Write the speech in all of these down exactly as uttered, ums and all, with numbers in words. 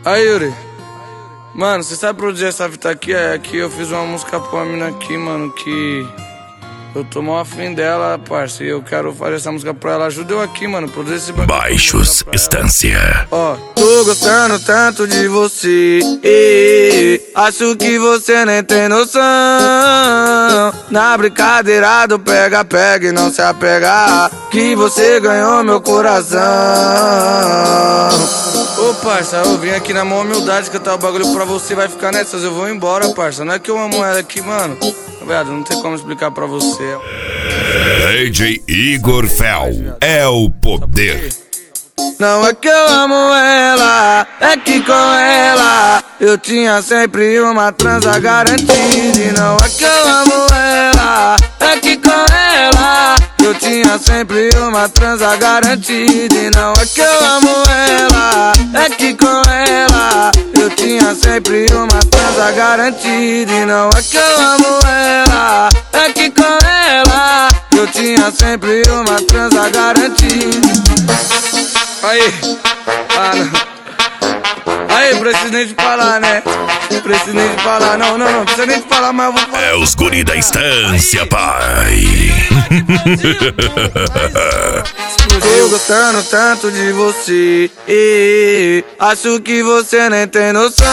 Aí, Yuri. Mano, você sabe produzir essa fita aqui? É aqui eu fiz uma música pra uma mina aqui, mano, que eu tô mal afim dela, parça. E eu quero fazer essa música pra ela. Ajuda eu aqui, mano, produzir esse bagulho. Baixos Estância. Ó, tô gostando tanto de você, e acho que você nem tem noção. Na brincadeira do pega, pega e não se apegar, que você ganhou meu coração. Ô parça, eu vim aqui na maior humildade cantar o bagulho pra você. Vai ficar nessas, eu vou embora, parça. Não é que eu amo ela aqui, mano. Viado, não tem como explicar pra você. D J Igor Fel é o poder. Não é que eu amo ela, é que com ela eu tinha sempre uma transa garantida. E não é que eu amo ela, é que com ela eu tinha sempre uma transa garantida. E não é que eu amo ela, é que com ela eu tinha sempre uma transa garantida. E não é que eu amo ela, é que com ela eu tinha sempre uma transa garantida. Aí, ah não. Aí, preciso nem de falar, né? Preciso nem de falar, não, não, não, precisa nem de falar, mas eu vou falar. É os guri da Estância, pai. Tô gostando tanto de você, e acho que você nem tem noção.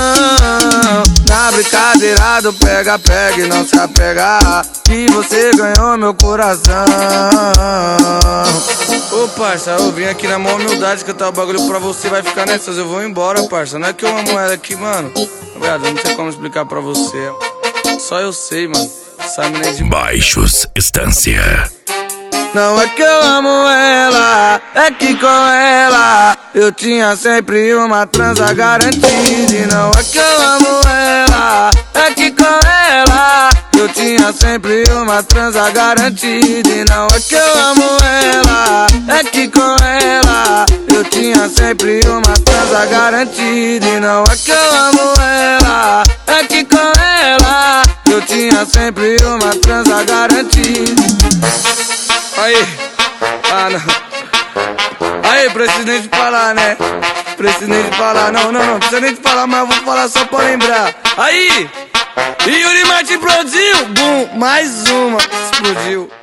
Na brincadeira do pega, pega e não se apegar, que você ganhou meu coração. Ô parça, eu vim aqui na maior humildade cantar o bagulho pra você. Vai ficar nessas, eu vou embora, parça. Não é que eu amo ela aqui, mano. Viado, não sei como explicar pra você. Só eu sei, mano. Sabe nem de Baixos Estância. Não é que eu amo ela, é que com ela eu tinha sempre uma transa garantida. E não é que eu amo ela, é que com ela eu tinha sempre uma transa garantida. E não é que eu amo ela, é que com ela eu tinha sempre uma transa garantida. E não é que eu amo ela, é que com ela eu tinha sempre uma transa garantida. Aí, ah não. Aí, preciso nem de falar, né? Preciso nem de falar, não, não, não. Precisa nem de falar, mas eu vou falar só pra lembrar. Aí, Yuri Martin produziu, bum, mais uma, explodiu.